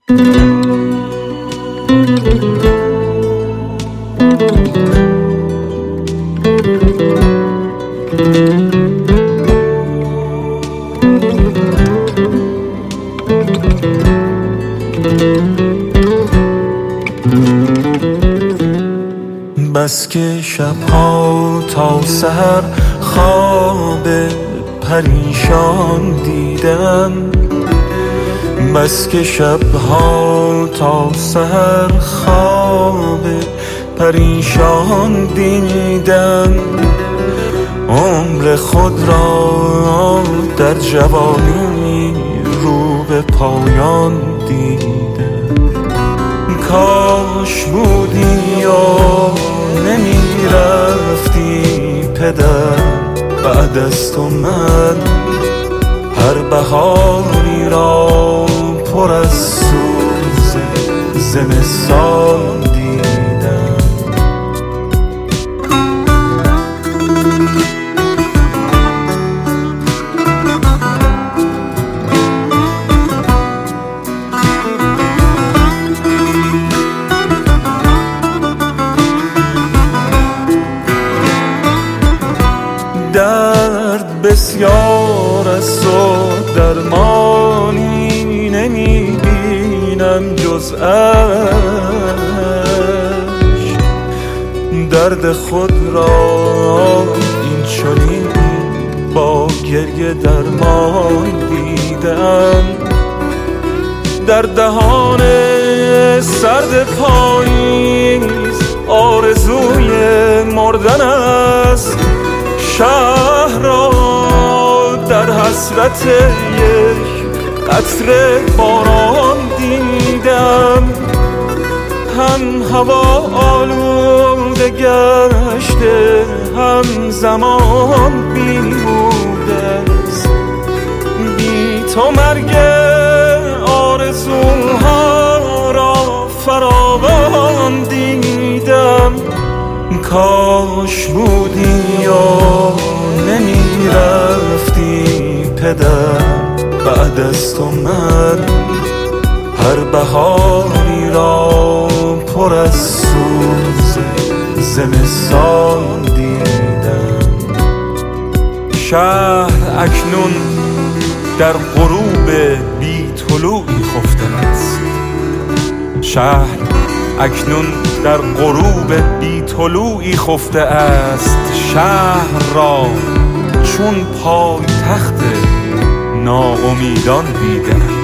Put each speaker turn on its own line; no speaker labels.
بس که شبها تا سحر خواب پریشان دیدم، بس که شبها تا سحر خواب پریشان دیدم، عمر خود را در جوانی رو به پایان دیدم. کاش بودی و نمی رفتی پدر، بعد از تو من هر بهاری را پر از سوز زمستان دیدم. درد بسیار است و درمانی نمی بینم جز عشق، درد خود را این چنین با گریه درمان دیدم. در دهان سرد پاییز آرزوی مردن است، شهر را در حسرت یک قطره باران دیدم. هم هوا آلوده گشته، هم زمان بیهوده است. بی تو مرگ آرزوها را فراوان دیدم. کاش بودی و نمی رفتی پدر، بعد از تو من هر بهاری را پر از سوز زمستان دیدم. شهر اکنون در غروب بی طلوعی خفته است، شهر اکنون در غروب بی طلوعی خفته است. شهر را چون پای تخت ناامیدان دیدم.